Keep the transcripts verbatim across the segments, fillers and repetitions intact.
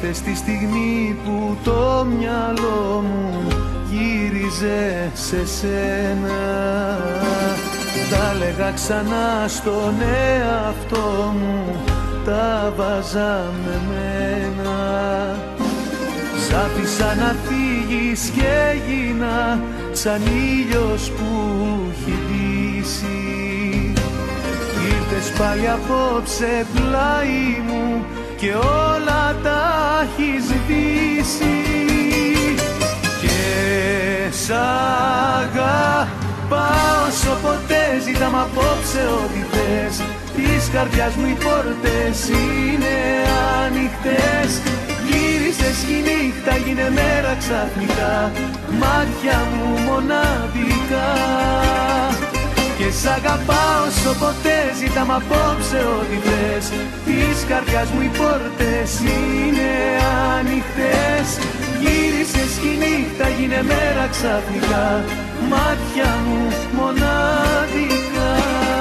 Ήρθες τη στιγμή που το μυαλό μου γύριζε σε σένα. Τα λέγα ξανά στον εαυτό μου, τα βάζα με μένα. Σ' άφησα να φύγεις και έγινα σαν ήλιος που έχει δύσει. Ήρθες πάλι απόψε πλάι μου και όλα τα έχεις σβήσει. Και σ' αγαπάω όσο ποτέ, ζητάμε απόψε ό,τι θες. Της καρδιάς μου οι πόρτες είναι ανοιχτές. Γύρισες κι η νύχτα γίνε μέρα ξαφνικά, μάτια μου μοναδικά. Και σ' αγαπάω όσο ποτέ, ζητάμε απόψε ό,τι θες. Της καρδιάς μου οι πόρτες είναι ανοιχτές. Γύρισες κι η νύχτα γίνε μέρα ξαφνικά, μάτια μου μοναδικά.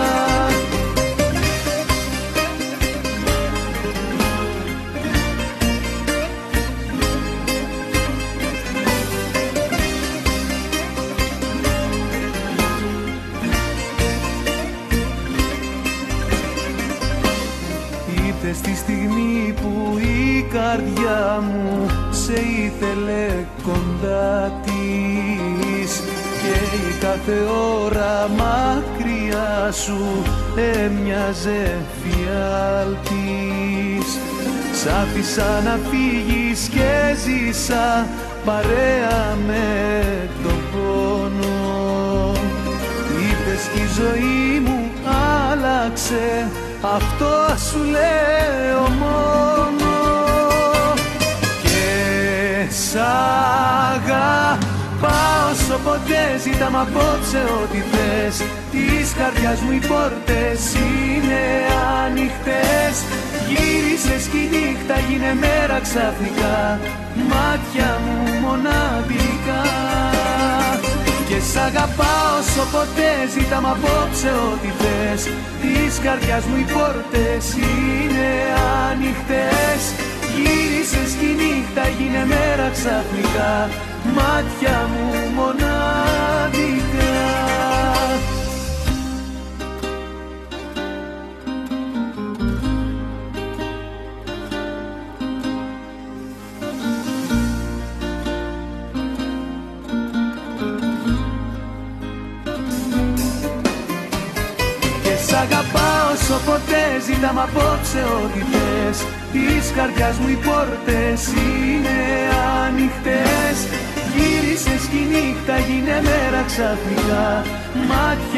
Στη στιγμή που η καρδιά μου σε ήθελε κοντά της και η κάθε ώρα μακριά σου έμοιαζε φιάλτης. Σ' άφησα να φύγεις και ζήσα παρέα με τον πόνο. Είπες κι η ζωή μου άλλαξε, αυτό σου λέω μόνο. Και σ' αγαπάω όσο ποτέ, ζητάμε απόψε ό,τι θες. Της καρδιάς μου οι πόρτες είναι ανοιχτές. Γύρισες κι η νύχτα γίνε μέρα ξαφνικά, μάτια μου μοναδικά. Και σ' αγαπάω όσο ποτέ, ζητάμε απόψε ό,τι θες. Της καρδιάς μου οι πόρτες είναι ανοιχτές. Γύρισες κι η νύχτα γίνε μέρα ξαφνικά, μάτια μου μοναδικά. Σ' αγαπάω όσο ποτέ, ζητάμε απόψε ό,τι θες. Της καρδιάς μου οι πόρτες είναι ανοιχτές. Γύρισες κι η νύχτα γίνε μέρα ξαφνικά, μάτια